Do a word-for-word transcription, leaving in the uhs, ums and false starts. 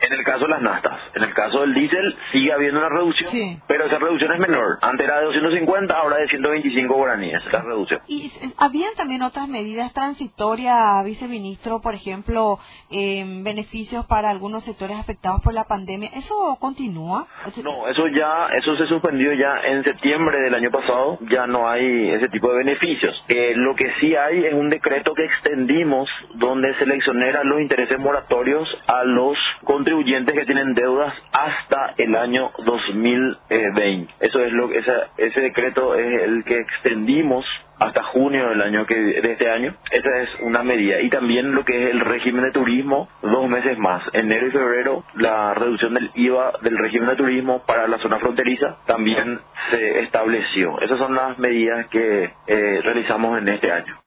En el caso de las naftas, en el caso del diésel sigue habiendo una reducción, Sí. pero esa reducción es menor. Antes era de doscientos cincuenta, ahora de ciento veinticinco guaraníes la reducción. Y s- habían también otras medidas transitorias, viceministro, por ejemplo, eh, beneficios para algunos sectores afectados por la pandemia. ¿Eso continúa? No, eso ya, eso se suspendió ya en septiembre del año pasado, ya no hay ese tipo de beneficios. Eh, lo que sí hay es un decreto que extendimos donde se le exoneran los intereses moratorios a los contribuyentes que tienen deudas hasta el año dos mil veinte. Eso es lo que, esa, ese decreto es el que extendimos hasta junio del año que de este año. Esa es una medida. Y también lo que es el régimen de turismo, dos meses más. Enero y febrero, la reducción del I V A del régimen de turismo para la zona fronteriza también se estableció. Esas son las medidas que eh, realizamos en este año.